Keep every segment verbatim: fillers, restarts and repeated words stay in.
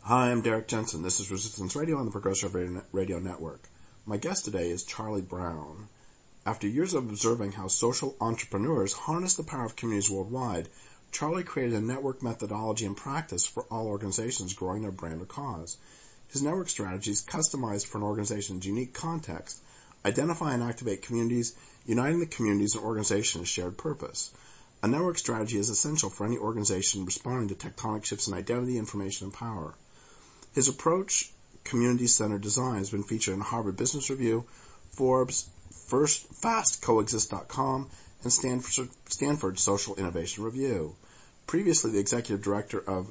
Hi, I'm Derek Jensen. This is Resistance Radio on the Progressive Radio Network. My guest today is Charlie Brown. After years of observing how social entrepreneurs harness the power of communities worldwide, Charlie created a network methodology and practice for all organizations growing their brand or cause. His network strategy is customized for an organization's unique context, identify and activate communities, uniting the communities and organization's shared purpose. A network strategy is essential for any organization responding to tectonic shifts in identity, information, and power. His approach, community-centered design, has been featured in Harvard Business Review, Forbes, First, Fast Coexist dot com, and Stanford, Stanford Social Innovation Review. Previously the executive director of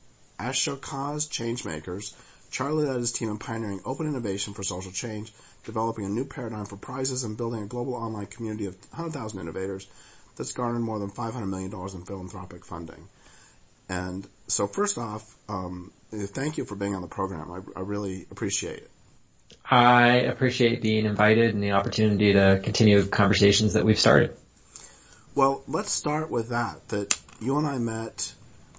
Ashoka's Changemakers, Charlie led his team in pioneering open innovation for social change, developing a new paradigm for prizes, and building a global online community of one hundred thousand innovators that's garnered more than five hundred million dollars in philanthropic funding. And so first off, um, thank you for being on the program. I, I really appreciate it. I appreciate being invited and the opportunity to continue conversations that we've started. Well, let's start with that, that you and I met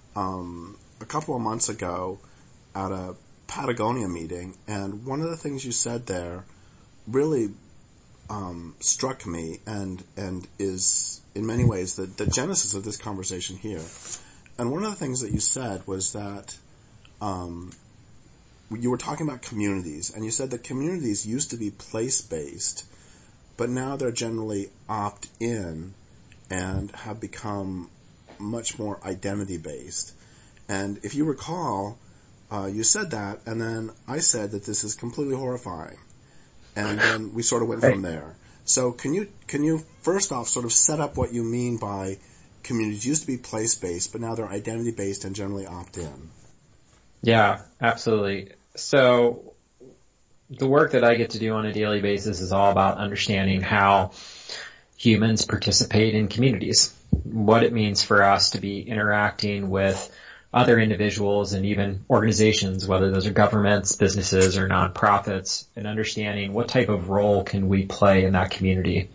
um, a couple of months ago at a Patagonia meeting, and one of the things you said there really um, struck me and and is in many ways the, the genesis of this conversation here. And one of the things that you said was that um, you were talking about communities, and you said that communities used to be place-based, but now they're generally opt-in and have become much more identity-based. And if you recall, uh, you said that, and then I said that this is completely horrifying. And then we sort of went from there. So can you can you first off sort of set up what you mean by communities used to be place-based, but now they're identity-based and generally opt-in? Yeah, absolutely. So the work that I get to do on a daily basis is all about understanding how humans participate in communities, what it means for us to be interacting with other individuals and even organizations, whether those are governments, businesses, or nonprofits, and understanding what type of role can we play in that community.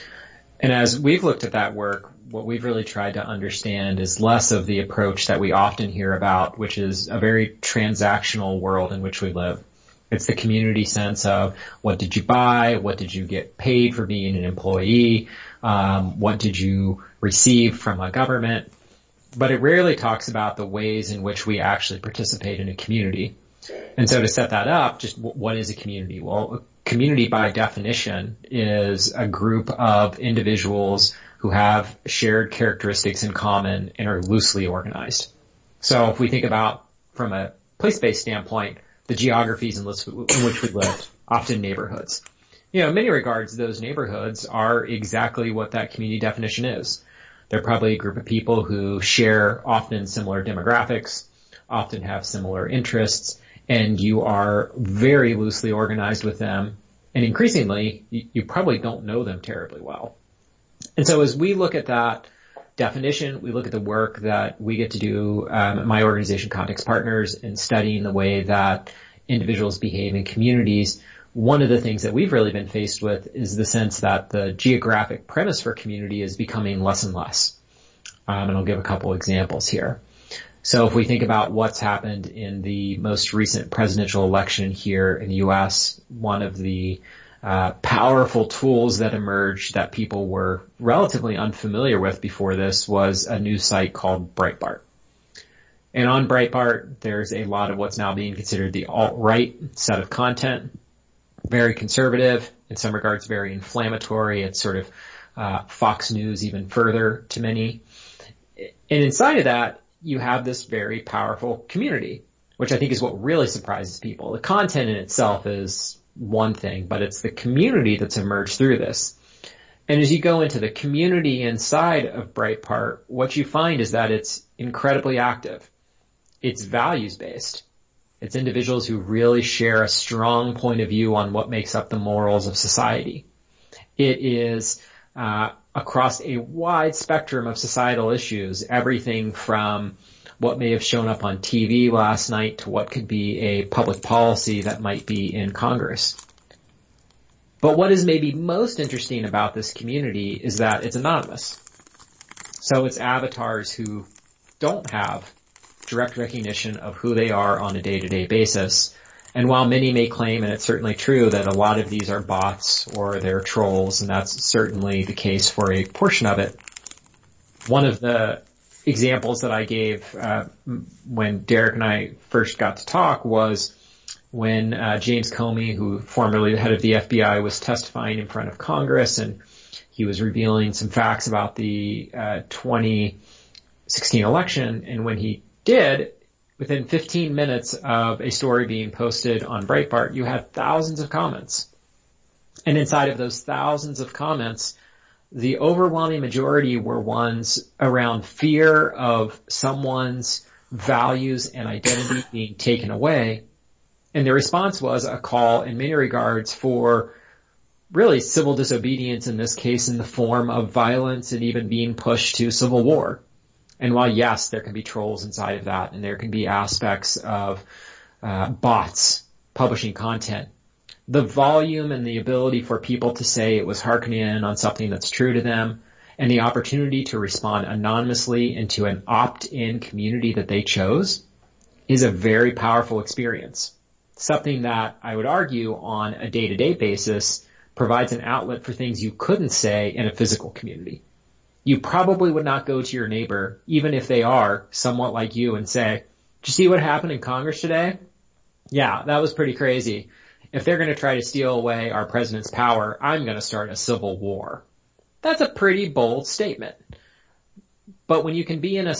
And as we've looked at that work, what we've really tried to understand is less of the approach that we often hear about, which is a very transactional world in which we live. It's the community sense of what did you buy, what did you get paid for being an employee, um, what did you receive from a government. But it rarely talks about the ways in which we actually participate in a community. And so to set that up, just w- what is a community? Well, a community by definition is a group of individuals who have shared characteristics in common and are loosely organized. So if we think about from a place-based standpoint, the geographies in which we live, often neighborhoods. You know, in many regards, those neighborhoods are exactly what that community definition is. They're probably a group of people who share often similar demographics, often have similar interests, and you are very loosely organized with them. And increasingly, you, you probably don't know them terribly well. And so as we look at that definition, we look at the work that we get to do um, at my organization, Context Partners, in studying the way that individuals behave in communities. One of the things that we've really been faced with is the sense that the geographic premise for community is becoming less and less. Um, and I'll give a couple examples here. So if we think about what's happened in the most recent presidential election here in the U S, one of the uh, powerful tools that emerged that people were relatively unfamiliar with before this was a news site called Breitbart. And on Breitbart, there's a lot of what's now being considered the alt-right set of content. Very conservative, in some regards very inflammatory. It's sort of uh, Fox News even further to many. And inside of that, you have this very powerful community, which I think is what really surprises people. The content in itself is one thing, but it's the community that's emerged through this. And as you go into the community inside of Breitbart, what you find is that it's incredibly active. It's values-based. It's individuals who really share a strong point of view on what makes up the morals of society. It is uh, across a wide spectrum of societal issues, everything from what may have shown up on T V last night to what could be a public policy that might be in Congress. But what is maybe most interesting about this community is that it's anonymous. So it's avatars who don't have direct recognition of who they are on a day-to-day basis. And while many may claim, and it's certainly true, that a lot of these are bots or they're trolls, and that's certainly the case for a portion of it, one of the examples that I gave uh, when Derek and I first got to talk was when uh, James Comey, who formerly the head of the F B I, was testifying in front of Congress, and he was revealing some facts about the uh, twenty sixteen election. And when he did, within fifteen minutes of a story being posted on Breitbart, you had thousands of comments. And inside of those thousands of comments, the overwhelming majority were ones around fear of someone's values and identity being taken away. And the response was a call in many regards for really civil disobedience, in this case in the form of violence and even being pushed to civil war. And while, yes, there can be trolls inside of that, and there can be aspects of uh, bots publishing content, the volume and the ability for people to say it was hearkening in on something that's true to them, and the opportunity to respond anonymously into an opt-in community that they chose is a very powerful experience. Something that I would argue on a day-to-day basis provides an outlet for things you couldn't say in a physical community. You probably would not go to your neighbor, even if they are somewhat like you, and say, "Did you see what happened in Congress today? Yeah, that was pretty crazy. If they're going to try to steal away our president's power, I'm going to start a civil war." That's a pretty bold statement. But when you can be in a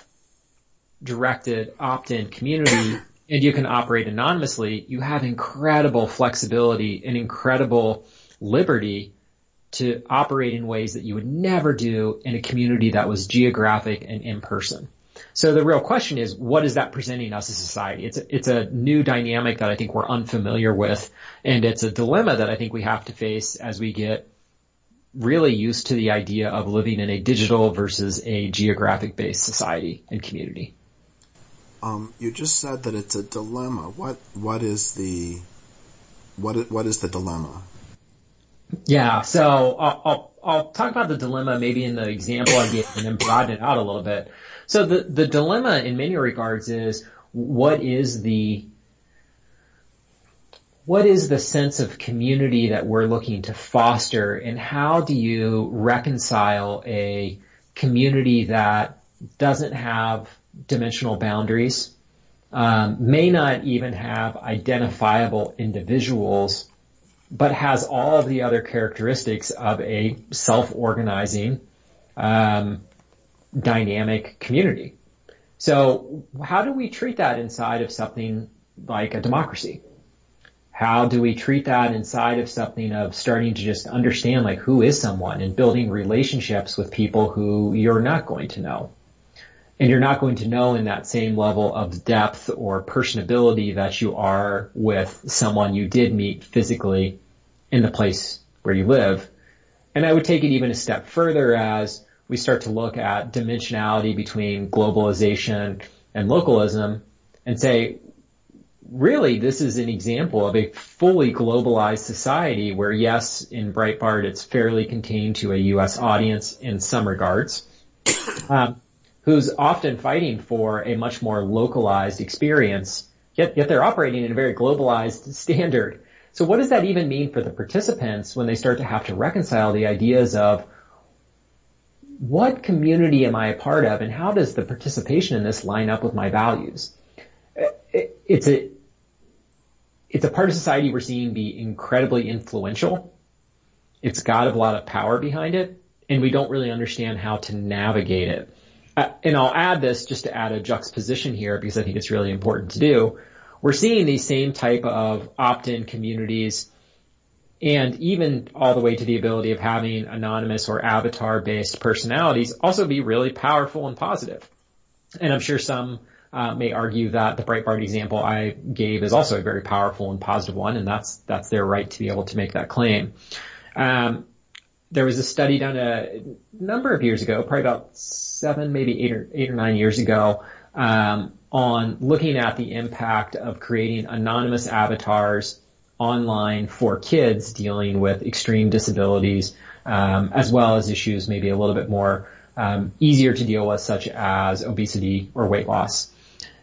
self-directed opt-in community and you can operate anonymously, you have incredible flexibility and incredible liberty to operate in ways that you would never do in a community that was geographic and in person. So the real question is, what is that presenting us as a society? It's a, it's a new dynamic that I think we're unfamiliar with, and it's a dilemma that I think we have to face as we get really used to the idea of living in a digital versus a geographic-based society and community. Um, you just said that it's a dilemma. What what is the what what is the dilemma? Yeah, so I'll, I'll I'll talk about the dilemma maybe in the example I gave and then broaden it out a little bit. So the, the dilemma in many regards is what is the, what is the sense of community that we're looking to foster, and how do you reconcile a community that doesn't have dimensional boundaries, um, may not even have identifiable individuals, but has all of the other characteristics of a self-organizing, um, dynamic community. So how do we treat that inside of something like a democracy? How do we treat that inside of something of starting to just understand like who is someone and building relationships with people who you're not going to know? And you're not going to know in that same level of depth or personability that you are with someone you did meet physically in the place where you live. And I would take it even a step further as we start to look at dimensionality between globalization and localism and say, really, this is an example of a fully globalized society where, yes, in Breitbart, it's fairly contained to a U S audience in some regards, um, who's often fighting for a much more localized experience, yet, yet they're operating in a very globalized standard. So what does that even mean for the participants when they start to have to reconcile the ideas of what community am I a part of, and how does the participation in this line up with my values? It's a, it's a part of society we're seeing be incredibly influential. It's got a lot of power behind it, and we don't really understand how to navigate it. Uh, and I'll add this just to add a juxtaposition here because I think it's really important to do. We're seeing these same type of opt-in communities, and even all the way to the ability of having anonymous or avatar-based personalities also be really powerful and positive. And I'm sure some uh, may argue that the Breitbart example I gave is also a very powerful and positive one, and that's that's their right to be able to make that claim. Um, there was a study done a number of years ago, probably about seven, maybe eight or eight or nine years ago, um, on looking at the impact of creating anonymous avatars online for kids dealing with extreme disabilities, um, as well as issues maybe a little bit more um, easier to deal with, such as obesity or weight loss.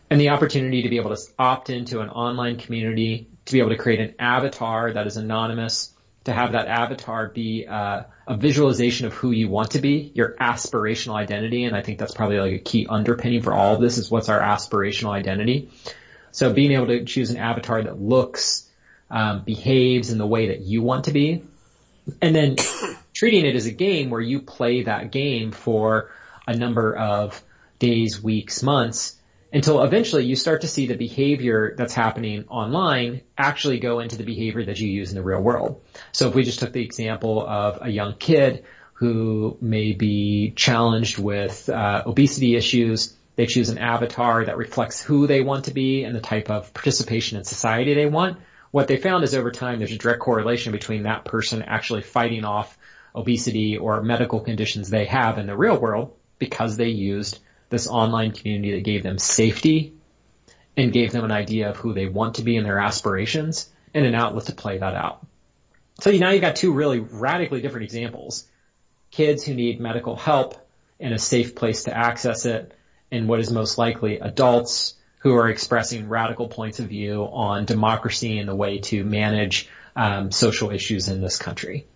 and the opportunity to be able to opt into an online community, to be able to create an avatar that is anonymous, to have that avatar be uh, a visualization of who you want to be, your aspirational identity. And I think that's probably like a key underpinning for all of this is what's our aspirational identity. So being able to choose an avatar that looks, um, behaves in the way that you want to be, and then treating it as a game where you play that game for a number of days, weeks, months, until eventually you start to see the behavior that's happening online actually go into the behavior that you use in the real world. So if we just took the example of a young kid who may be challenged with uh, obesity issues, they choose an avatar that reflects who they want to be and the type of participation in society they want. What they found is over time there's a direct correlation between that person actually fighting off obesity or medical conditions they have in the real world because they used this online community that gave them safety and gave them an idea of who they want to be and their aspirations and an outlet to play that out. So now you've got two really radically different examples. Kids who need medical help and a safe place to access it, and what is most likely adults who are expressing radical points of view on democracy and the way to manage um, social issues in this country.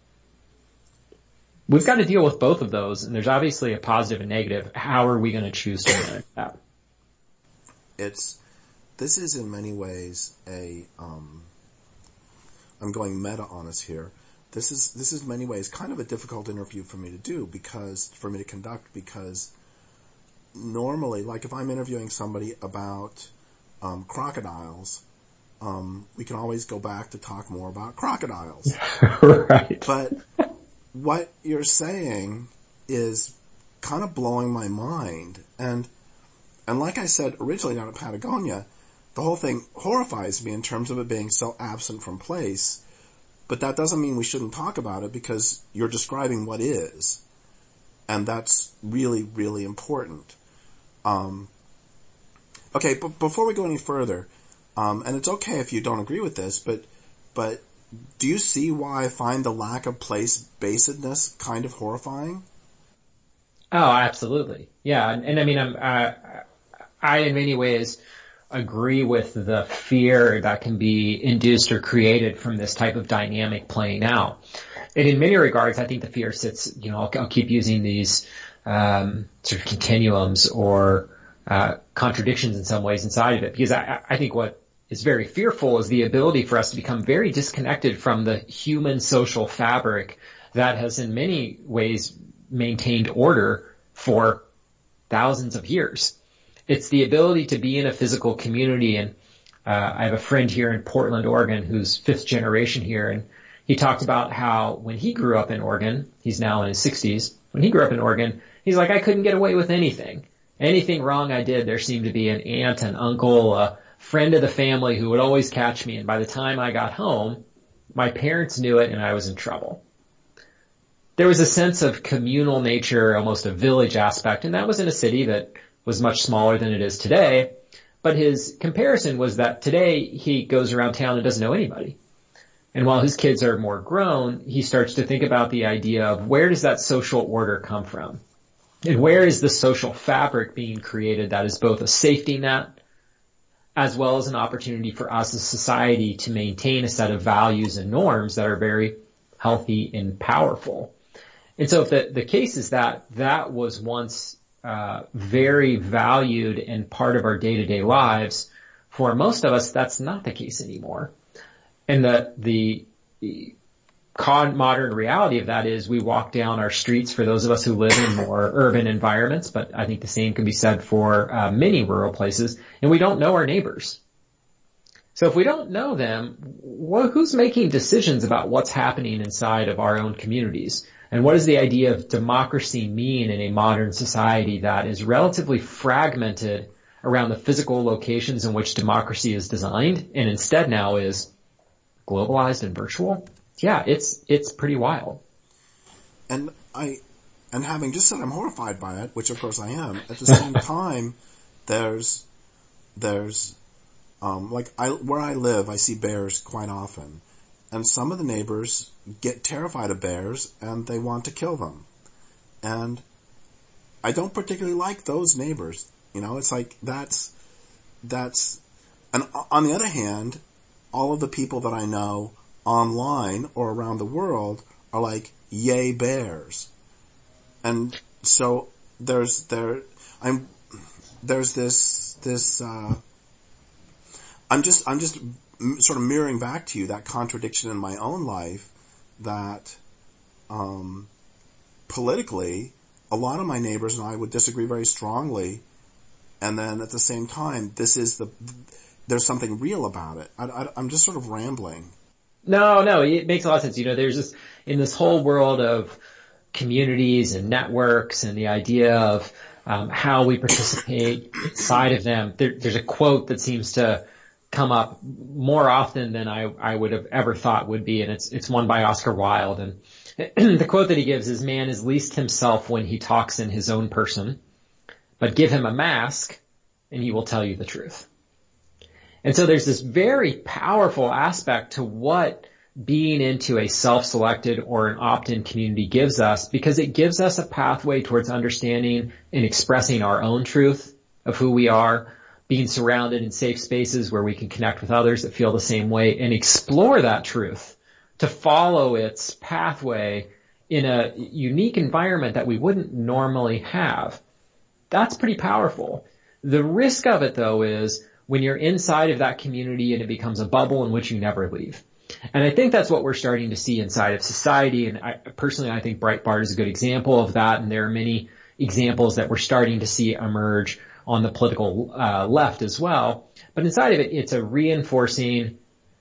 We've got to deal with both of those, and there's obviously a positive and negative. How are we going to choose to manage that? It's, this is in many ways a, um, I'm going meta on us here. This is, this is in many ways kind of a difficult interview for me to do because, for me to conduct because normally, like if I'm interviewing somebody about, um, crocodiles, um, we can always go back to talk more about crocodiles. Right. But what you're saying is kind of blowing my mind. And, and like I said originally down at Patagonia, the whole thing horrifies me in terms of it being so absent from place. But that doesn't mean we shouldn't talk about it because you're describing what is. And that's really, really important. Um, okay, but before we go any further, um, and it's okay if you don't agree with this, but, but, do you see why I find the lack of place-basedness kind of horrifying? Oh, absolutely. Yeah. And, and I mean, I'm, uh, I in many ways agree with the fear that can be induced or created from this type of dynamic playing out. And in many regards, I think the fear sits, you know, I'll, I'll keep using these, um, sort of continuums or, uh, contradictions in some ways inside of it because I, I think what is very fearful is the ability for us to become very disconnected from the human social fabric that has in many ways maintained order for thousands of years. It's the ability to be in a physical community, and uh, I have a friend here in Portland, Oregon, who's fifth generation here, and he talked about how when he grew up in Oregon, he's now in his sixties, when he grew up in Oregon, he's like, I couldn't get away with anything. Anything wrong I did, there seemed to be an aunt, an uncle, a friend of the family who would always catch me, and by the time I got home, my parents knew it and I was in trouble. There was a sense of communal nature, almost a village aspect, and that was in a city that was much smaller than it is today, but his comparison was that today he goes around town and doesn't know anybody. And while his kids are more grown, he starts to think about the idea of where does that social order come from? And where is the social fabric being created that is both a safety net as well as an opportunity for us as society to maintain a set of values and norms that are very healthy and powerful. And so if the, the case is that that was once uh, very valued and part of our day-to-day lives, for most of us, that's not the case anymore. And the, the, the modern reality of that is we walk down our streets for those of us who live in more urban environments, but I think the same can be said for uh, many rural places, and we don't know our neighbors. So if we don't know them, well, who's making decisions about what's happening inside of our own communities? And what does the idea of democracy mean in a modern society that is relatively fragmented around the physical locations in which democracy is designed and instead now is globalized and virtual? Yeah, it's, it's pretty wild. And I, and having just said I'm horrified by it, which of course I am, at the same time, there's, there's, um, like I, where I live, I see bears quite often. And some of the neighbors get terrified of bears and they want to kill them. And I don't particularly like those neighbors. You know, it's like that's, that's, and on the other hand, all of the people that I know online or around the world are like, yay bears. And so there's, there, I'm, there's this, this, uh, I'm just, I'm just sort of mirroring back to you that contradiction in my own life that, um, politically, a lot of my neighbors and I would disagree very strongly. And then at the same time, this is the, there's something real about it. I, I, I'm just sort of rambling. No, no, it makes a lot of sense. You know, there's this, in this whole world of communities and networks and the idea of um, how we participate inside of them, there, there's a quote that seems to come up more often than I, I would have ever thought would be, and it's, it's one by Oscar Wilde. And the quote that he gives is, man is least himself when he talks in his own person, but give him a mask and he will tell you the truth. And so there's this very powerful aspect to what being into a self-selected or an opt-in community gives us, because it gives us a pathway towards understanding and expressing our own truth of who we are, being surrounded in safe spaces where we can connect with others that feel the same way and explore that truth to follow its pathway in a unique environment that we wouldn't normally have. That's pretty powerful. The risk of it, though, is when you're inside of that community and it becomes a bubble in which you never leave. And I think that's what we're starting to see inside of society. And I, personally, I think Breitbart is a good example of that. And there are many examples that we're starting to see emerge on the political uh, left as well. But inside of it, it's a reinforcing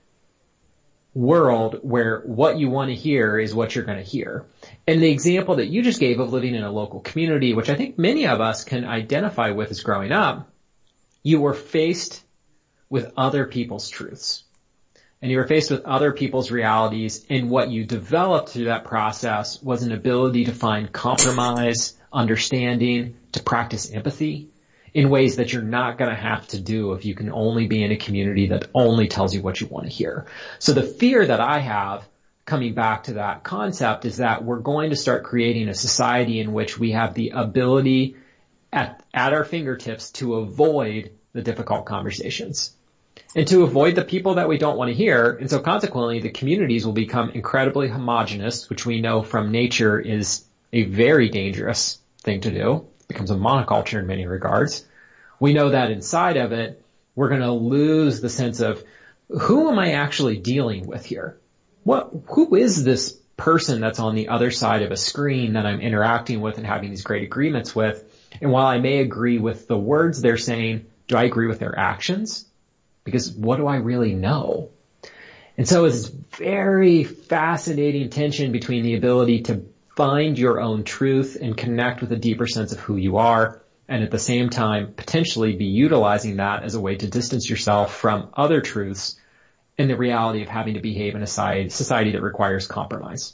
world where what you want to hear is what you're going to hear. And the example that you just gave of living in a local community, which I think many of us can identify with as growing up, you were faced with other people's truths. And you were faced with other people's realities, and what you developed through that process was an ability to find compromise, understanding, to practice empathy in ways that you're not going to have to do if you can only be in a community that only tells you what you want to hear. So the fear that I have, coming back to that concept, is that we're going to start creating a society in which we have the ability at, at our fingertips to avoid the difficult conversations and to avoid the people that we don't want to hear. And so consequently, the communities will become incredibly homogenous, which we know from nature is a very dangerous thing to do. It becomes a monoculture in many regards. We know that inside of it, we're going to lose the sense of who am I actually dealing with here? What, who is this person that's on the other side of a screen that I'm interacting with and having these great agreements with? And while I may agree with the words they're saying, do I agree with their actions? Because what do I really know? And so it's this very fascinating tension between the ability to find your own truth and connect with a deeper sense of who you are, and at the same time potentially be utilizing that as a way to distance yourself from other truths and the reality of having to behave in a society that requires compromise.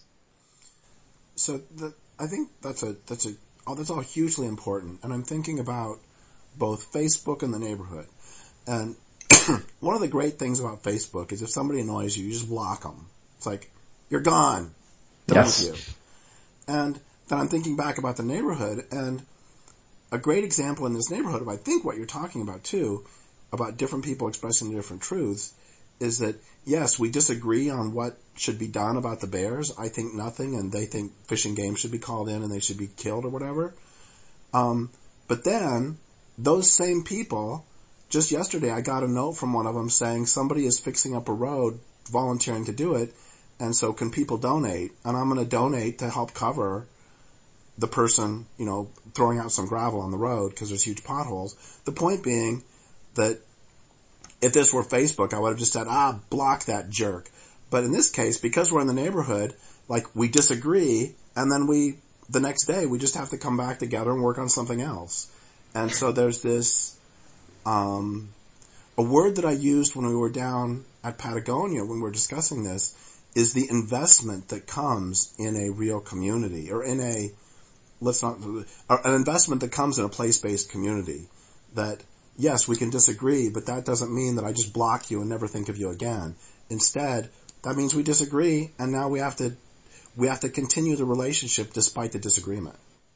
So the, I think that's a that's a oh, that's all hugely important, and I'm thinking about both Facebook and the neighborhood. And one of the great things about Facebook is if somebody annoys you, you just block them. It's like, you're gone. Done Yes. with you. And then I'm thinking back about the neighborhood, and a great example in this neighborhood of I think what you're talking about too, about different people expressing different truths, is that yes, we disagree on what should be done about the bears. I think nothing, and they think Fish and Game should be called in and they should be killed or whatever. Um, but then those same people, just yesterday I got a note from one of them saying somebody is fixing up a road, volunteering to do it, and so can people donate? And I'm going to donate to help cover the person, you know, throwing out some gravel on the road because there's huge potholes. The point being that if this were Facebook, I would have just said, ah, block that jerk. But in this case, because we're in the neighborhood, like, we disagree, and then we, the next day, we just have to come back together and work on something else. And so there's this, um, a word that I used when we were down at Patagonia when we were discussing this is the investment that comes in a real community, or in a, let's not, an investment that comes in a place-based community. That, yes, we can disagree, but that doesn't mean that I just block you and never think of you again. Instead, that means we disagree, and now we have to, we have to continue the relationship despite the disagreement.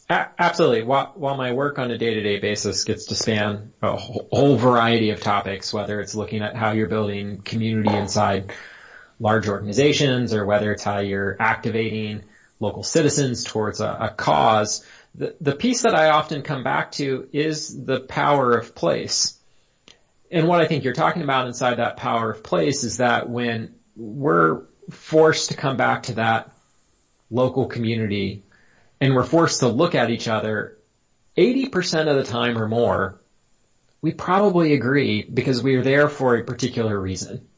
A- absolutely. While, while my work on a day-to-day basis gets to span a whole, whole variety of topics, whether it's looking at how you're building community inside large organizations or whether it's how you're activating local citizens towards a, a cause, the, the piece that I often come back to is the power of place. And what I think you're talking about inside that power of place is that when we're forced to come back to that local community and we're forced to look at each other, eighty percent of the time or more, we probably agree because we are there for a particular reason.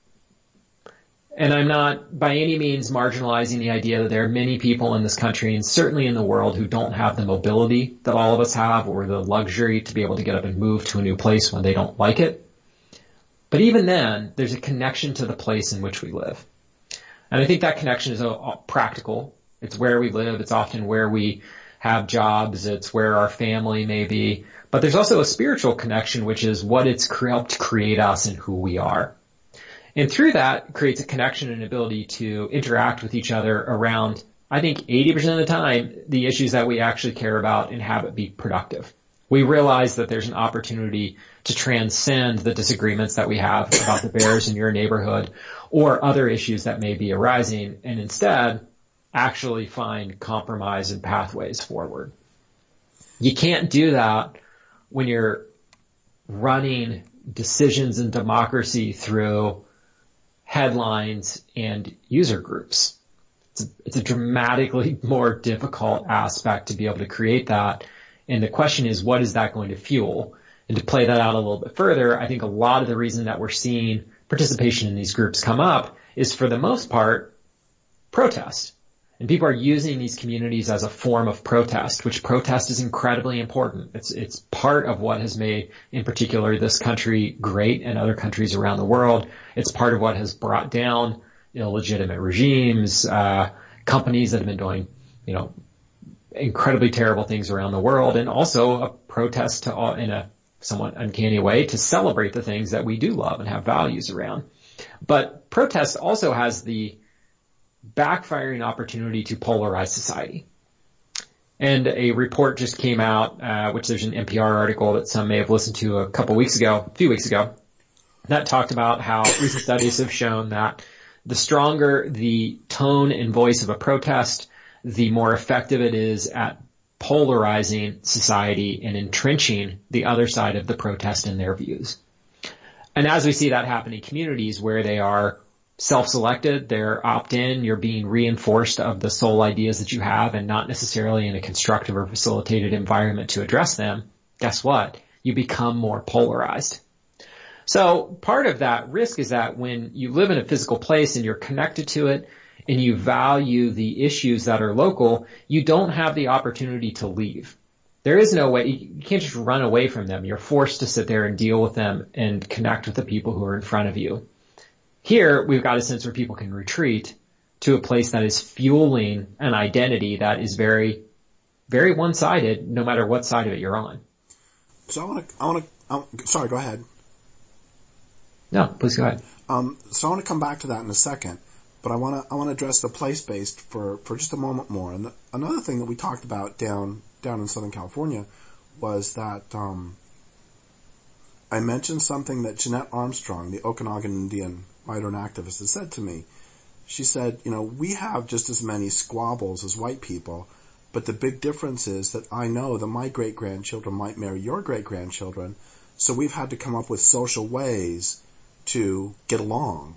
And I'm not by any means marginalizing the idea that there are many people in this country and certainly in the world who don't have the mobility that all of us have or the luxury to be able to get up and move to a new place when they don't like it. But even then, there's a connection to the place in which we live. And I think that connection is practical. It's where we live. It's often where we have jobs. It's where our family may be. But there's also a spiritual connection, which is what it's helped create us and who we are. And through that, it creates a connection and ability to interact with each other around, I think, eighty percent of the time, the issues that we actually care about and have it be productive. We realize that there's an opportunity to transcend the disagreements that we have about the bears in your neighborhood or other issues that may be arising, and instead actually find compromise and pathways forward. You can't do that when you're running decisions in democracy through headlines and user groups. It's a, it's a dramatically more difficult aspect to be able to create that. And the question is, what is that going to fuel? And to play that out a little bit further, I think a lot of the reason that we're seeing participation in these groups come up is, for the most part, protest. And people are using these communities as a form of protest, which protest is incredibly important. It's, it's part of what has made, in particular, this country great and other countries around the world. It's part of what has brought down illegitimate regimes, uh, companies that have been doing, you know, incredibly terrible things around the world, and also a protest to all, in a somewhat uncanny way, to celebrate the things that we do love and have values around. But protest also has the backfiring opportunity to polarize society. And a report just came out, uh, which there's an N P R article that some may have listened to a couple weeks ago, a few weeks ago, that talked about how recent studies have shown that the stronger the tone and voice of a protest, the more effective it is at polarizing society and entrenching the other side of the protest in their views. And as we see that happen in communities where they are self-selected, they're opt-in, you're being reinforced of the sole ideas that you have and not necessarily in a constructive or facilitated environment to address them, guess what? You become more polarized. So part of that risk is that when you live in a physical place and you're connected to it and you value the issues that are local, you don't have the opportunity to leave. There is no way, you can't just run away from them. You're forced to sit there and deal with them and connect with the people who are in front of you. Here, we've got a sense where people can retreat to a place that is fueling an identity that is very, very one-sided, no matter what side of it you're on. So I want to, I want to, sorry, go ahead. No, please go ahead. Um, so I want to come back to that in a second, but I want to, I want to address the place-based for, for just a moment more. And the, another thing that we talked about down, down in Southern California was that, um, I mentioned something that Jeanette Armstrong, the Okanagan Indian writer and activist, has said to me. She said, you know, we have just as many squabbles as white people, but the big difference is that I know that my great-grandchildren might marry your great-grandchildren, so we've had to come up with social ways to get along.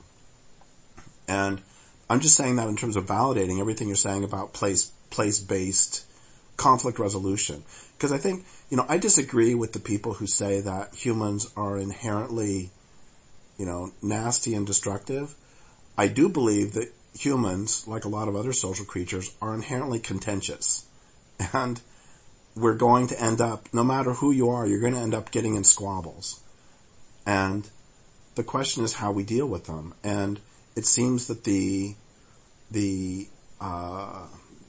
And I'm just saying that in terms of validating everything you're saying about place, place-based conflict resolution. Because I think, you know, I disagree with the people who say that humans are inherently, you know, nasty and destructive. I do believe that humans, like a lot of other social creatures, are inherently contentious. And we're going to end up, no matter who you are, you're going to end up getting in squabbles. And the question is how we deal with them. And it seems that the, the, uh,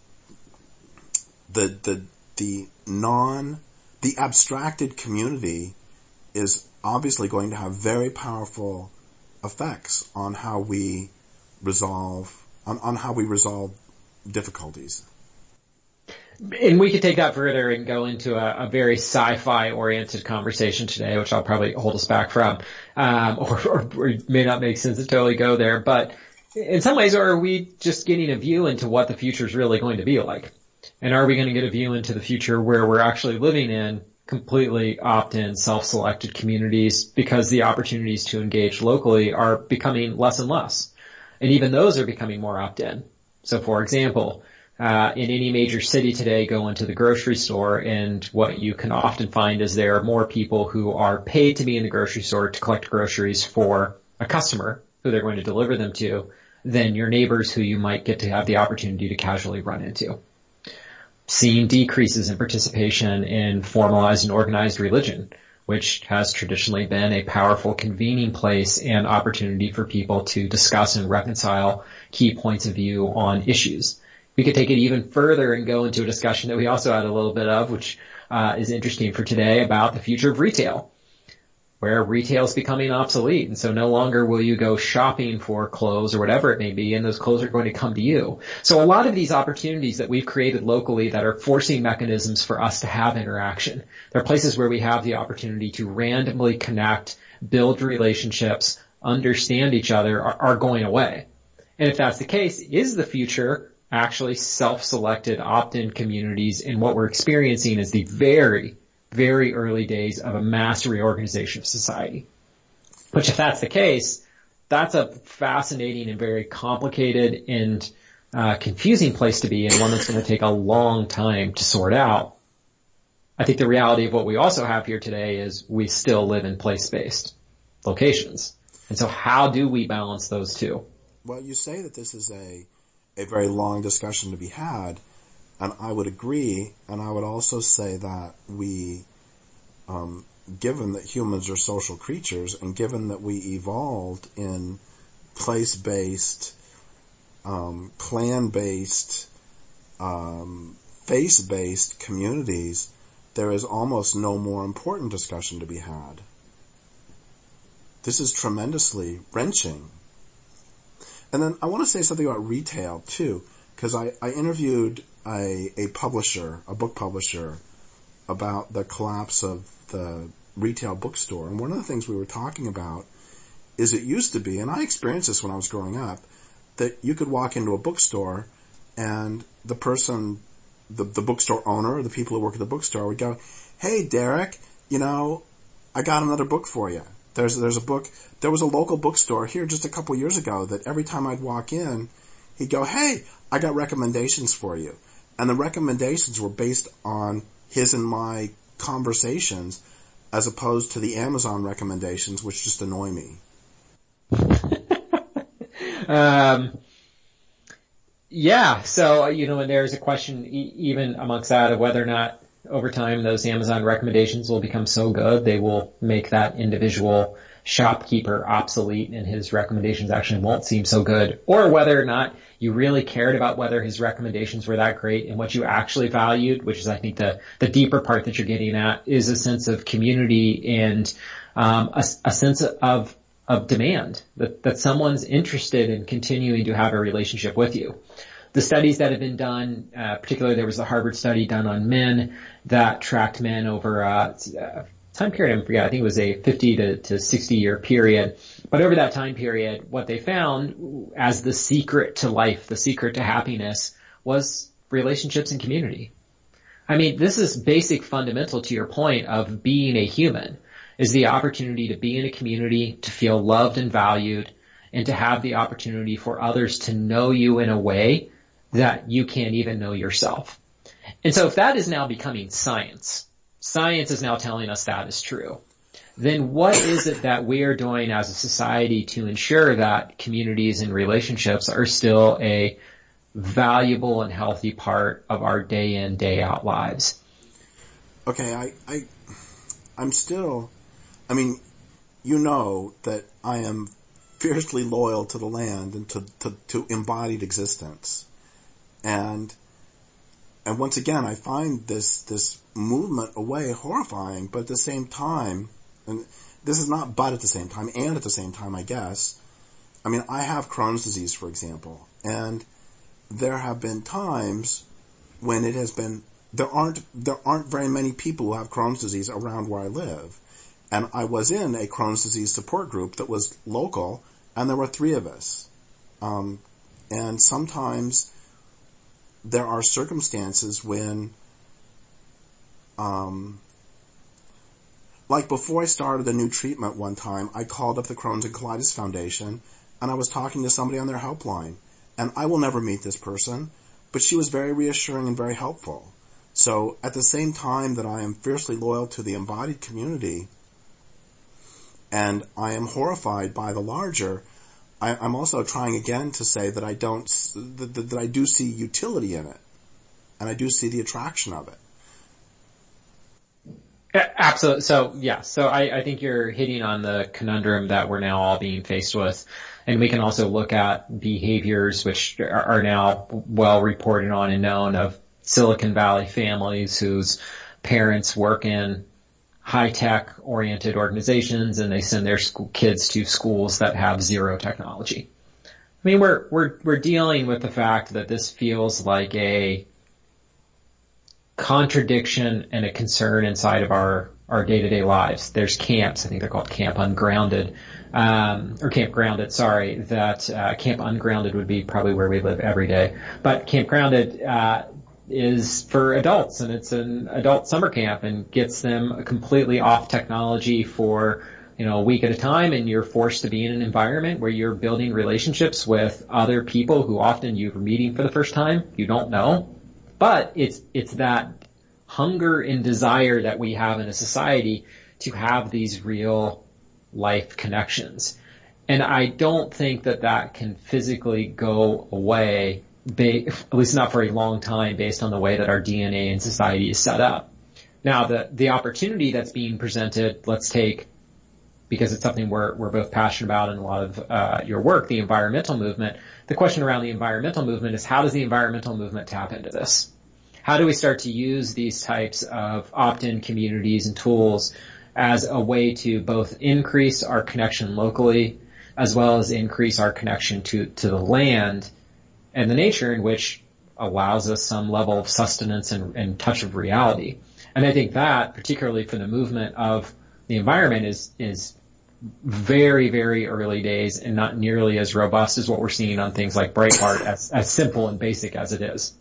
the, the, the non, the abstracted community is obviously going to have very powerful effects on how we resolve, on, on how we resolve difficulties. And we could take that further and go into a, a very sci-fi oriented conversation today, which I'll probably hold us back from, um, or, or, or it may not make sense to totally go there. But in some ways, are we just getting a view into what the future is really going to be like? And are we going to get a view into the future where we're actually living in completely opt-in, self-selected communities because the opportunities to engage locally are becoming less and less? And even those are becoming more opt-in. So for example, Uh, in any major city today, go into the grocery store, and what you can often find is there are more people who are paid to be in the grocery store to collect groceries for a customer who they're going to deliver them to than your neighbors who you might get to have the opportunity to casually run into. Seeing decreases in participation in formalized and organized religion, which has traditionally been a powerful convening place and opportunity for people to discuss and reconcile key points of view on issues. We could take it even further and go into a discussion that we also had a little bit of, which uh, is interesting for today, about the future of retail, where retail is becoming obsolete. And so no longer will you go shopping for clothes or whatever it may be, and those clothes are going to come to you. So a lot of these opportunities that we've created locally that are forcing mechanisms for us to have interaction, there are places where we have the opportunity to randomly connect, build relationships, understand each other, are, are going away. And if that's the case, is the future actually self-selected opt-in communities, and what we're experiencing is the very, very early days of a mass reorganization of society? Which, if that's the case, that's a fascinating and very complicated and uh, confusing place to be, and one that's going to take a long time to sort out. I think the reality of what we also have here today is we still live in place-based locations. And so how do we balance those two? Well, you say that this is a a very long discussion to be had, and I would agree, and I would also say that we, um, given that humans are social creatures, and given that we evolved in place-based, um, clan-based, um, face-based communities, there is almost no more important discussion to be had. This is tremendously wrenching. And then I want to say something about retail too, because I, I interviewed a, a publisher, a book publisher, about the collapse of the retail bookstore. And one of the things we were talking about is it used to be, and I experienced this when I was growing up, that you could walk into a bookstore and the person, the, the bookstore owner, the people who work at the bookstore would go, "Hey, Derek, you know, I got another book for you. There's, there's a book, there was a local bookstore here just a couple years ago that every time I'd walk in, he'd go, "Hey, I got recommendations for you." And the recommendations were based on his and my conversations as opposed to the Amazon recommendations, which just annoy me. um, yeah, so, you know, and there's a question e- even amongst that of whether or not over time those Amazon recommendations will become so good they will make that individual shopkeeper obsolete and his recommendations actually won't seem so good, or whether or not you really cared about whether his recommendations were that great, and what you actually valued, which is I think the, the deeper part that you're getting at, is a sense of community and um, a, a sense of of demand, that, that someone's interested in continuing to have a relationship with you. The studies that have been done, uh, particularly there was a Harvard study done on men that tracked men over a uh, time period, I forget, I think it was a fifty to sixty year period. But over that time period, what they found as the secret to life, the secret to happiness, was relationships and community. I mean, this is basic fundamental to your point of being a human, is the opportunity to be in a community, to feel loved and valued, and to have the opportunity for others to know you in a way that you can't even know yourself. And so if that is now becoming science, science is now telling us that is true, then what is it that we are doing as a society to ensure that communities and relationships are still a valuable and healthy part of our day in, day out lives? Okay, I, I, I'm still, I mean, you know that I am fiercely loyal to the land and to, to, to embodied existence. And, and once again, I find this, this movement away horrifying, but at the same time, and this is not but at the same time, and at the same time, I guess, I mean, I have Crohn's disease, for example, and there have been times when it has been, there aren't, there aren't very many people who have Crohn's disease around where I live. And I was in a Crohn's disease support group that was local, and there were three of us. Um, and sometimes there are circumstances when, um, like before I started a new treatment one time, I called up the Crohn's and Colitis Foundation, and I was talking to somebody on their helpline. And I will never meet this person, but she was very reassuring and very helpful. So at the same time that I am fiercely loyal to the embodied community, and I am horrified by the larger, I, I'm also trying again to say that I don't, that, that I do see utility in it, and I do see the attraction of it. Absolutely. So, yeah, so I, I think you're hitting on the conundrum that we're now all being faced with. And we can also look at behaviors which are now well reported on and known of Silicon Valley families whose parents work in high-tech oriented organizations and they send their school kids to schools that have zero technology. I mean, we're, we're, we're dealing with the fact that this feels like a contradiction and a concern inside of our, our day-to-day lives. There's camps, I think they're called Camp Ungrounded, um, or Camp Grounded, sorry, that, uh, Camp Ungrounded would be probably where we live every day. But Camp Grounded, uh, is for adults, and it's an adult summer camp and gets them completely off technology for, you know, a week at a time, and you're forced to be in an environment where you're building relationships with other people who often you're meeting for the first time, you don't know. But it's, it's that hunger and desire that we have in a society to have these real life connections. And I don't think that that can physically go away, ba- at least not for a long time, based on the way that our D N A and society is set up. Now, the, the opportunity that's being presented, let's take, because it's something we're, we're both passionate about in a lot of, uh, your work, the environmental movement. The question around the environmental movement is, how does the environmental movement tap into this? How do we start to use these types of opt-in communities and tools as a way to both increase our connection locally as well as increase our connection to, to the land and the nature, in which allows us some level of sustenance and, and touch of reality? And I think that, particularly for the movement of the environment, is, is very, very early days and not nearly as robust as what we're seeing on things like Breitbart, as, as simple and basic as it is.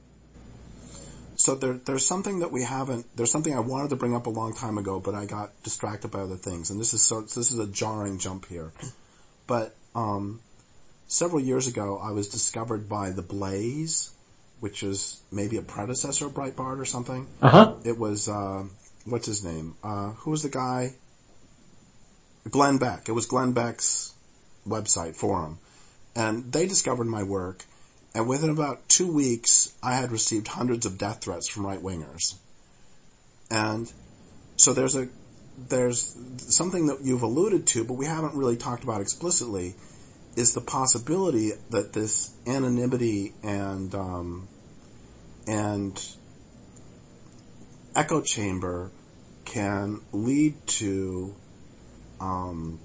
So there, there's something that we haven't, there's something I wanted to bring up a long time ago, but I got distracted by other things. And this is so, this is a jarring jump here. But, um, several years ago, I was discovered by The Blaze, which is maybe a predecessor of Breitbart or something. Uh-huh. It was, uh, what's his name? Uh, who was the guy? Glenn Beck. It was Glenn Beck's website, forum. And they discovered my work. And within about two weeks, I had received hundreds of death threats from right-wingers. And so there's a, there's something that you've alluded to, but we haven't really talked about explicitly, is the possibility that this anonymity and, um, and echo chamber can lead to, um,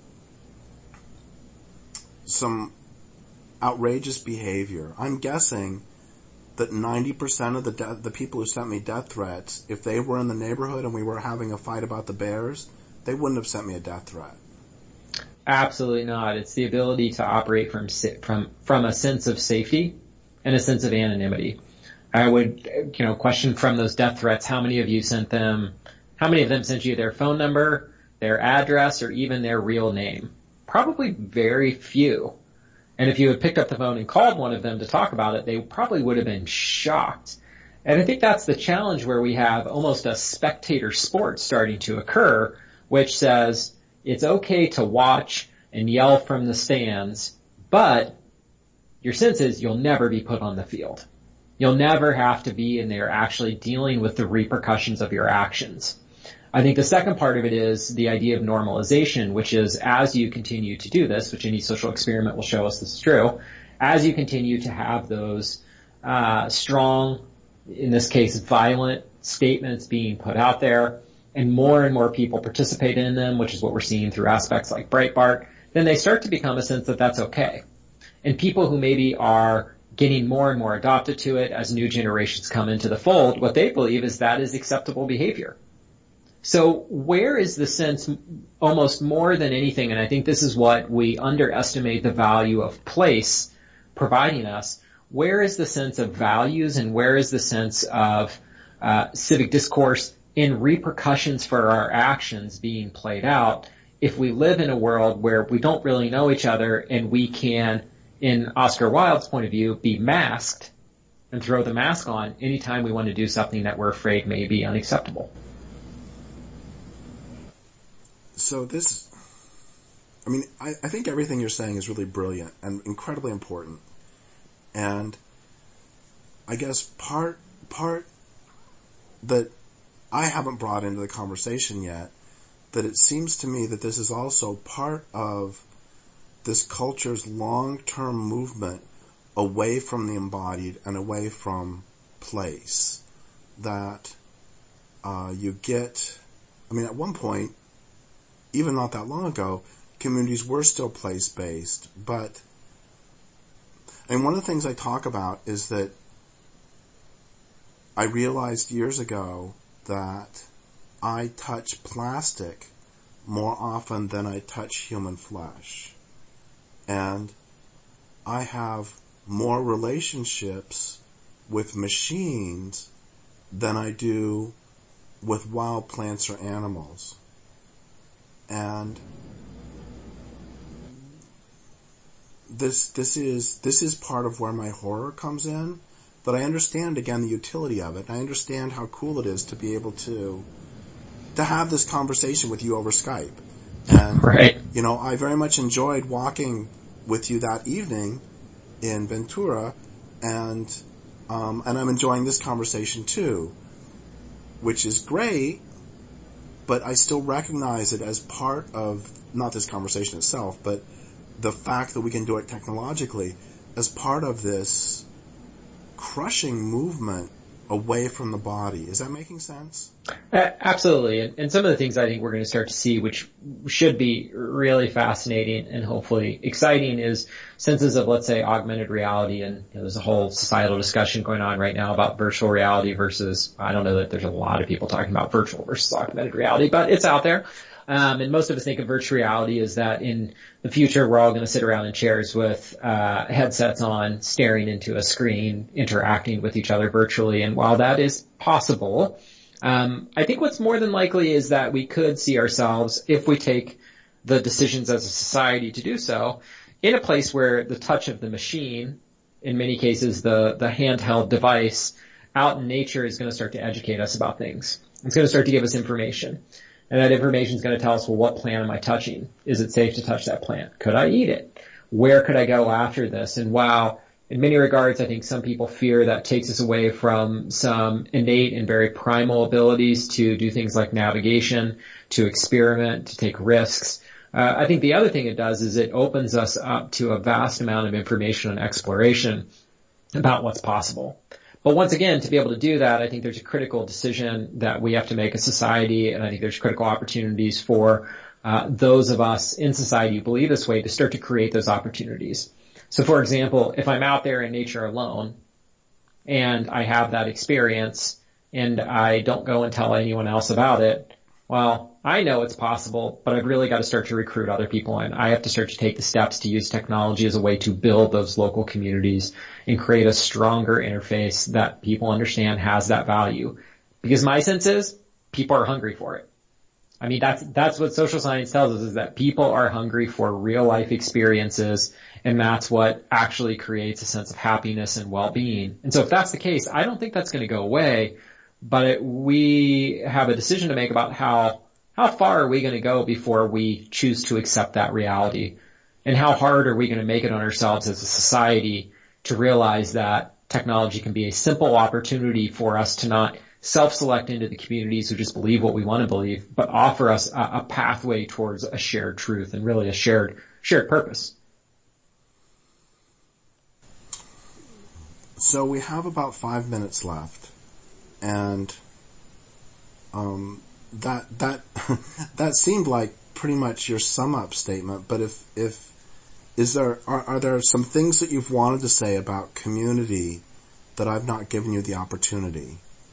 some outrageous behavior. I'm guessing that ninety percent of the de- the people who sent me death threats, if they were in the neighborhood and we were having a fight about the Bears, they wouldn't have sent me a death threat. Absolutely not. It's the ability to operate from from from a sense of safety and a sense of anonymity. I would, you know, question from those death threats, how many of you sent them, how many of them sent you their phone number, their address, or even their real name? Probably very few. And if you had picked up the phone and called one of them to talk about it, they probably would have been shocked. And I think that's the challenge, where we have almost a spectator sport starting to occur, which says it's okay to watch and yell from the stands, but your sense is you'll never be put on the field. You'll never have to be in there actually dealing with the repercussions of your actions. I think the second part of it is the idea of normalization, which is, as you continue to do this, which any social experiment will show us this is true, as you continue to have those uh strong, in this case violent statements being put out there, and more and more people participate in them, which is what we're seeing through aspects like Breitbart, then they start to become a sense that that's okay. And people who maybe are getting more and more adopted to it as new generations come into the fold, what they believe is that is acceptable behavior. So where is the sense, almost more than anything, and I think this is what we underestimate the value of place providing us, where is the sense of values and where is the sense of uh, civic discourse in repercussions for our actions being played out if we live in a world where we don't really know each other and we can, in Oscar Wilde's point of view, be masked and throw the mask on anytime we want to do something that we're afraid may be unacceptable? So this, I mean, I, I think everything you're saying is really brilliant and incredibly important. And I guess part, part that I haven't brought into the conversation yet, that it seems to me that this is also part of this culture's long-term movement away from the embodied and away from place. That uh, you get, I mean, at one point, even not that long ago, communities were still place-based, but, and one of the things I talk about is that I realized years ago that I touch plastic more often than I touch human flesh. And I have more relationships with machines than I do with wild plants or animals. And this this is this is part of where my horror comes in, but I understand again the utility of it. I understand how cool it is to be able to to have this conversation with you over Skype. And right. You know, I very much enjoyed walking with you that evening in Ventura, and um, and I'm enjoying this conversation too, which is great. But I still recognize it as part of, not this conversation itself, but the fact that we can do it technologically as part of this crushing movement away from the body. Is that making sense? Uh, absolutely. And, and some of the things I think we're going to start to see, which should be really fascinating and hopefully exciting, is senses of, let's say, augmented reality. And you know, there's a whole societal discussion going on right now about virtual reality versus, I don't know that there's a lot of people talking about virtual versus augmented reality, but it's out there. Um, and most of us think of virtual reality as that in the future we're all going to sit around in chairs with uh, headsets on, staring into a screen, interacting with each other virtually. And while that is possible, um, I think what's more than likely is that we could see ourselves, if we take the decisions as a society to do so, in a place where the touch of the machine, in many cases the, the handheld device out in nature, is going to start to educate us about things. It's going to start to give us information. And that information is going to tell us, well, what plant am I touching? Is it safe to touch that plant? Could I eat it? Where could I go after this? And while in many regards I think some people fear that takes us away from some innate and very primal abilities to do things like navigation, to experiment, to take risks, uh, I think the other thing it does is it opens us up to a vast amount of information and exploration about what's possible. But once again, to be able to do that, I think there's a critical decision that we have to make as society, and I think there's critical opportunities for uh, those of us in society who believe this way to start to create those opportunities. So, for example, if I'm out there in nature alone and I have that experience and I don't go and tell anyone else about it, well, I know it's possible, but I've really got to start to recruit other people in. I have to start to take the steps to use technology as a way to build those local communities and create a stronger interface that people understand has that value. Because my sense is people are hungry for it. I mean, that's, that's what social science tells us, is that people are hungry for real life experiences, and that's what actually creates a sense of happiness and well-being. And so if that's the case, I don't think that's going to go away, but it, we have a decision to make about how, how far are we going to go before we choose to accept that reality, and how hard are we going to make it on ourselves as a society to realize that technology can be a simple opportunity for us to not self-select into the communities who just believe what we want to believe, but offer us a, a pathway towards a shared truth and really a shared shared purpose. So we have about five minutes left, and um, that that that seemed like pretty much your sum up statement. But if if is there, are, are there some things that you've wanted to say about community that I've not given you the opportunity?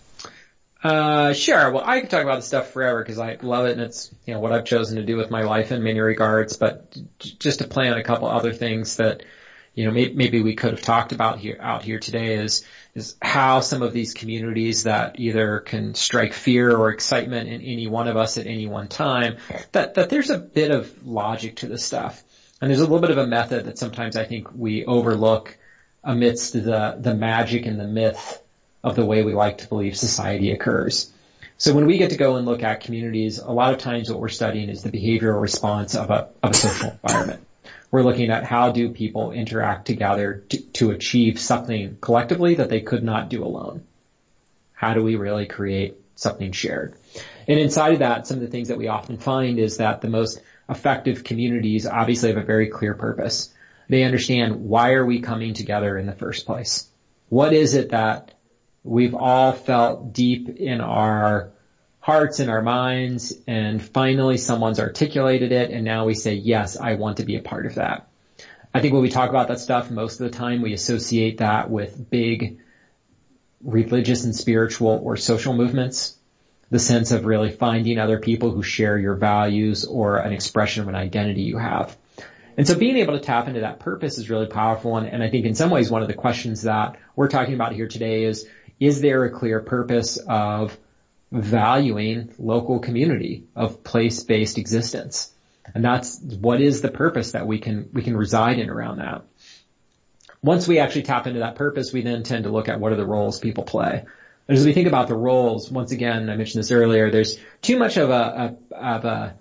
Uh, sure. Well, I could talk about this stuff forever because I love it, and it's, you know, what I've chosen to do with my life in many regards. But j- just to play on a couple other things that, you know, may- maybe we could have talked about here out here today is is how some of these communities that either can strike fear or excitement in any one of us at any one time, that that there's a bit of logic to this stuff, and there's a little bit of a method that sometimes I think we overlook amidst the the magic and the myth of the way we like to believe society occurs. So when we get to go and look at communities, a lot of times what we're studying is the behavioral response of a, of a social environment. We're looking at how do people interact together to, to achieve something collectively that they could not do alone. How do we really create something shared? And inside of that, some of the things that we often find is that the most effective communities obviously have a very clear purpose. They understand, why are we coming together in the first place? What is it that we've all felt deep in our hearts and our minds, and finally someone's articulated it, and now we say, yes, I want to be a part of that. I think when we talk about that stuff, most of the time we associate that with big religious and spiritual or social movements, the sense of really finding other people who share your values or an expression of an identity you have. And so being able to tap into that purpose is really powerful, and, and I think in some ways one of the questions that we're talking about here today is, is there a clear purpose of valuing local community, of place-based existence? And that's, what is the purpose that we can, we can reside in around that? Once we actually tap into that purpose, we then tend to look at what are the roles people play. And as we think about the roles, once again, I mentioned this earlier, there's too much of a, a of a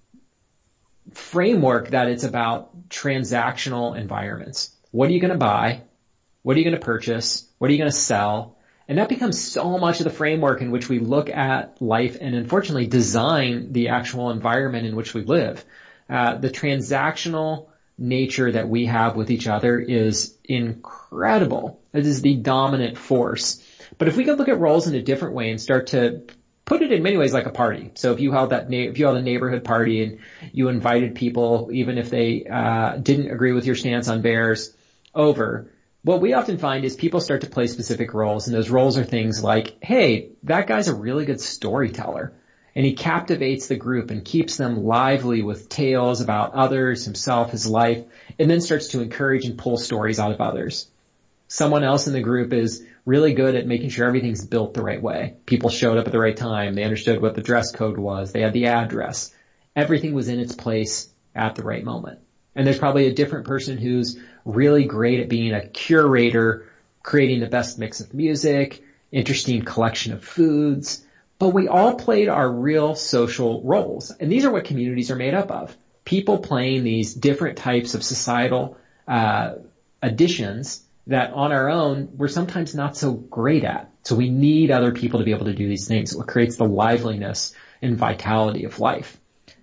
framework that it's about transactional environments. What are you going to buy? What are you going to purchase? What are you going to sell? And that becomes so much of the framework in which we look at life and unfortunately design the actual environment in which we live. Uh, the transactional nature that we have with each other is incredible. It is the dominant force. But if we could look at roles in a different way and start to put it in many ways like a party. So if you held that, na- if you held a neighborhood party and you invited people, even if they uh, didn't agree with your stance on bears, over, what we often find is people start to play specific roles, and those roles are things like, hey, that guy's a really good storyteller, and he captivates the group and keeps them lively with tales about others, himself, his life, and then starts to encourage and pull stories out of others. Someone else in the group is really good at making sure everything's built the right way. People showed up at the right time. They understood what the dress code was. They had the address. Everything was in its place at the right moment. And there's probably a different person who's really great at being a curator, creating the best mix of music, interesting collection of foods. But we all played our real social roles. And these are what communities are made up of. People playing these different types of societal uh additions that on our own we're sometimes not so great at. So we need other people to be able to do these things. It creates the liveliness and vitality of life.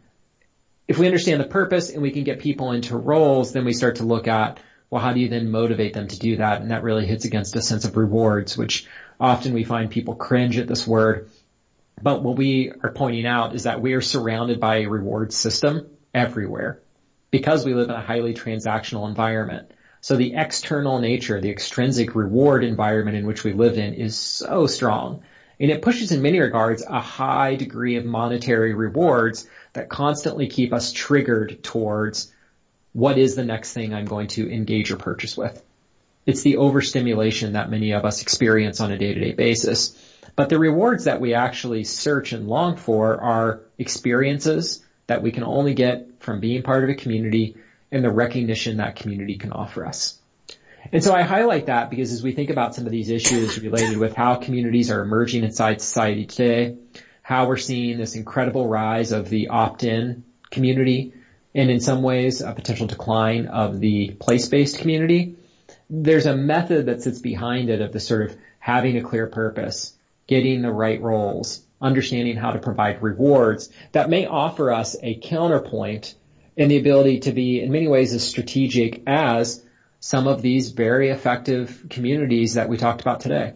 If we understand the purpose and we can get people into roles, then we start to look at, well, how do you then motivate them to do that? And that really hits against a sense of rewards, which often we find people cringe at this word. But what we are pointing out is that we are surrounded by a reward system everywhere because we live in a highly transactional environment. So the external nature, the extrinsic reward environment in which we live in is so strong. And it pushes in many regards a high degree of monetary rewards that constantly keep us triggered towards what is the next thing I'm going to engage or purchase with. It's the overstimulation that many of us experience on a day-to-day basis. But the rewards that we actually search and long for are experiences that we can only get from being part of a community and the recognition that community can offer us. And so I highlight that because as we think about some of these issues related with how communities are emerging inside society today, how we're seeing this incredible rise of the opt-in community, and in some ways a potential decline of the place-based community, there's a method that sits behind it of the sort of having a clear purpose, getting the right roles, understanding how to provide rewards that may offer us a counterpoint in the ability to be in many ways as strategic as some of these very effective communities that we talked about today.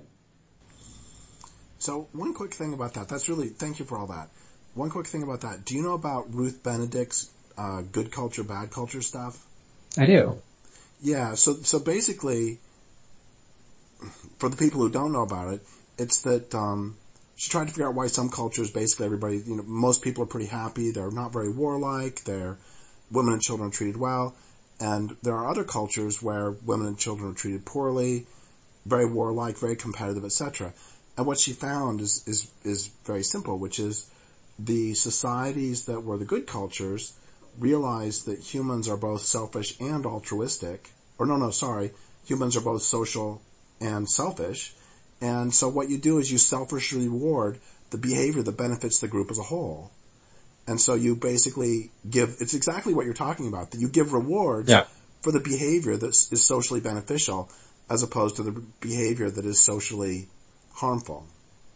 So one quick thing about that. That's really, thank you for all that. One quick thing about that. Do you know about Ruth Benedict's uh, good culture, bad culture stuff? I do. Yeah, so so basically, for the people who don't know about it, it's that um, she tried to figure out why some cultures, basically everybody, you know, most people are pretty happy. They're not very warlike. They're women and children are treated well, and there are other cultures where women and children are treated poorly, very warlike, very competitive, et cetera. And what she found is is is very simple, which is the societies that were the good cultures realized that humans are both selfish and altruistic. Or no, no, sorry, humans are both social and selfish. And so what you do is you selfishly reward the behavior that benefits the group as a whole. And so you basically give, it's exactly what you're talking about, that you give rewards yeah. for the behavior that is socially beneficial as opposed to the behavior that is socially harmful.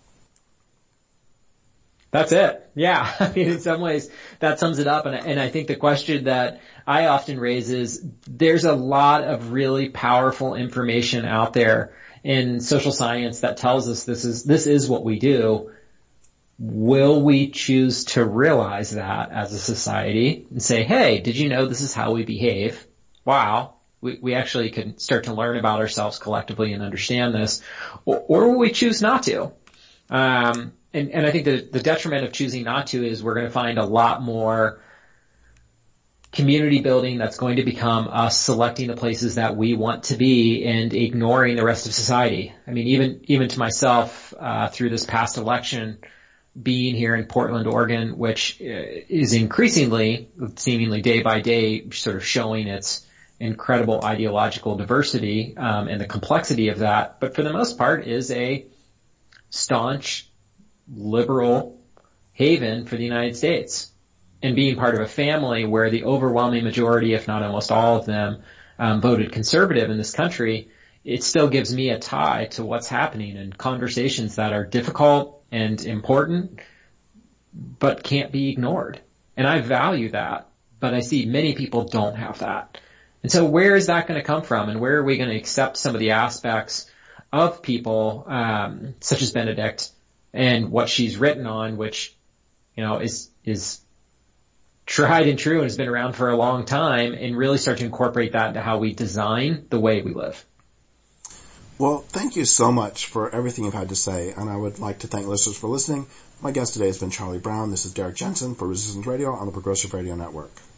That's it. Yeah. I mean, in some ways that sums it up. And, and I think the question that I often raise is there's a lot of really powerful information out there in social science that tells us this is, this is what we do. Will we choose to realize that as a society and say, hey, did you know this is how we behave? Wow. We, we actually can start to learn about ourselves collectively and understand this. Or, or will we choose not to? Um, and, and I think the, the detriment of choosing not to is we're going to find a lot more community building that's going to become us selecting the places that we want to be and ignoring the rest of society. I mean, even, even to myself, uh, through this past election, being here in Portland, Oregon, which is increasingly, seemingly day by day, sort of showing its incredible ideological diversity, um, and the complexity of that, but for the most part is a staunch liberal haven for the United States. And being part of a family where the overwhelming majority, if not almost all of them, um, voted conservative in this country, it still gives me a tie to what's happening and conversations that are difficult and important, but can't be ignored. And I value that, but I see many people don't have that. And so where is that going to come from? And where are we going to accept some of the aspects of people, um, such as Benedict and what she's written on, which, you know, is, is tried and true and has been around for a long time, and really start to incorporate that into how we design the way we live. Well, thank you so much for everything you've had to say, and I would like to thank listeners for listening. My guest today has been Charlie Brown. This is Derek Jensen for Resistance Radio on the Progressive Radio Network.